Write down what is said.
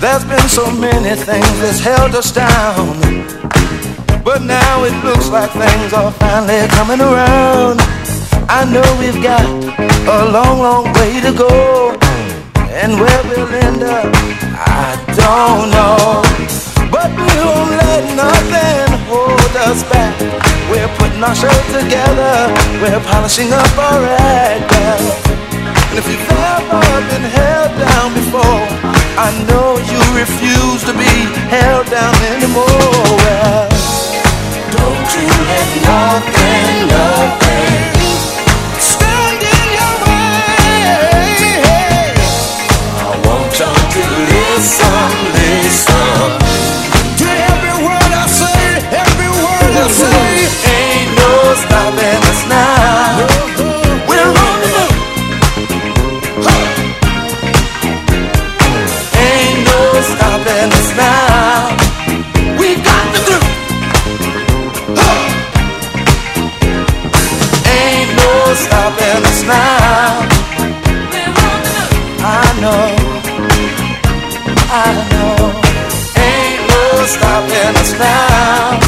There's been so many things that's held us down, but now it looks like things are finally coming around. I know we've got a long, long way to go, and where we'll end up, I don't know. But we won't let nothing hold us back. We're putting our show together, we're polishing up our act. And if you've ever been held down before, I know you refuse to be held down anymore. Well, don't you let nothing stand in your way. I want y'all to listen to every word I say, every word I say. Ain't no stopping us now. We're on the move. Ain't no stopping us now. We got the groove. Ain't no stopping us now. I know. Ain't no stopping us now.